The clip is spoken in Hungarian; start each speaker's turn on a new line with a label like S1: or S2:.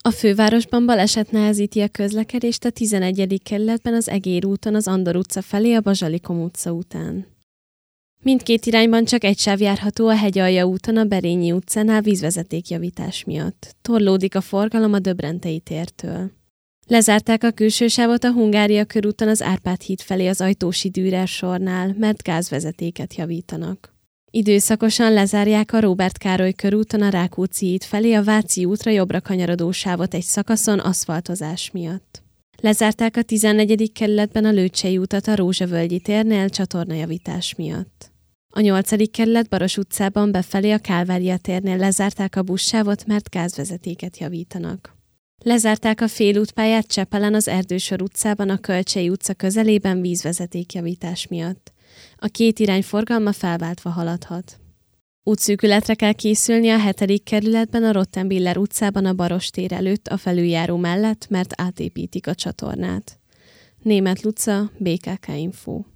S1: A fővárosban baleset nehezíti a közlekedést a 11. kerületben az Egér úton az Andor utca felé a Bazsalikom utca után. Mindkét irányban csak egy sáv járható a Hegyalja úton a Berényi utcánál vízvezetékjavítás miatt. Torlódik a forgalom a Döbrentei tértől. Lezárták a külső sávot a Hungária körúton az Árpád híd felé az Ajtósi Dürer sornál, mert gázvezetéket javítanak. Időszakosan lezárják a Róbert Károly körúton a Rákóczi híd felé a Váci útra jobbra kanyarodó sávot egy szakaszon aszfaltozás miatt. Lezárták a 14. kerületben a Lőcsei utat a Rózsavölgyi térnél csatornajavítás miatt. A 8. kerület Baros utcában befelé a Kálvária térnél lezárták a buszsávot, mert gázvezetéket javítanak. Lezárták a félútpályát Csepelen az Erdősor utcában a Kölcsei utca közelében vízvezetékjavítás miatt. A két irány forgalma felváltva haladhat. Útszűkületre kell készülni a 7. kerületben a Rottenbiller utcában a Baros tér előtt a felüljáró mellett, mert átépítik a csatornát. Németh Luca, BKK Info.